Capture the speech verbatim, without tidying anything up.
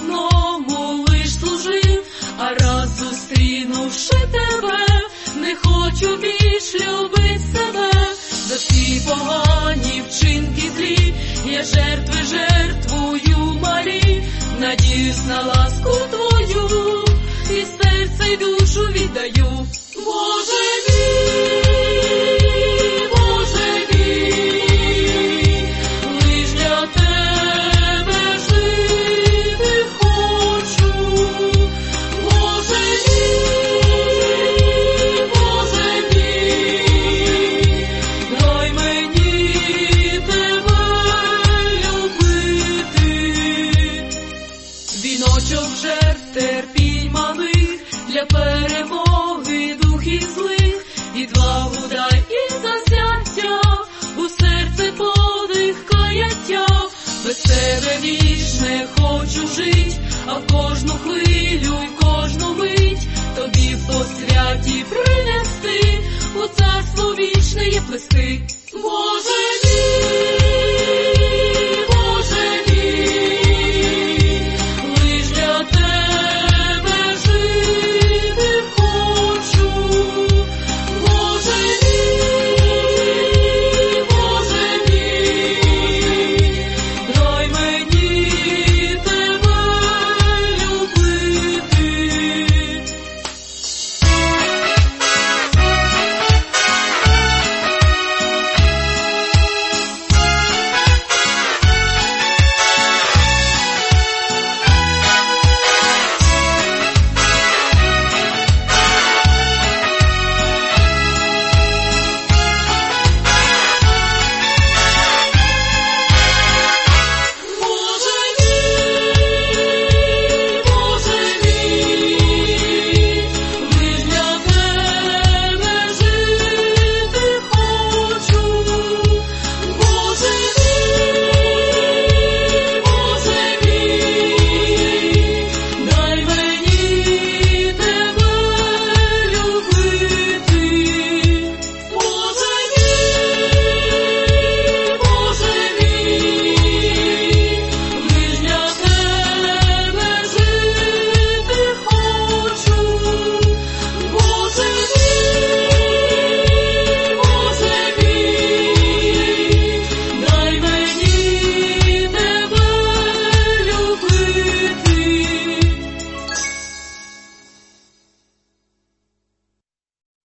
одному лиш служив, а раз зустрінувши тебе, не хочу більш любить себе. За всі погані вчинки злі я жертви жертвую малі, надіюсь на ласку твою і серце й душу віддаю. Боже мій, Боже мій, лиш для тебе жити хочу. Боже мій, Боже мій, дай мені тебе любити. Віночок жертв терпінь малих для перемоги духів злих, відвагу дай і засяття, у серце подих каяття. Без тебе вічне хочу жить, а в кожну хвилю й кожну мить тобі в посвяті принести, у царство вічне є плести.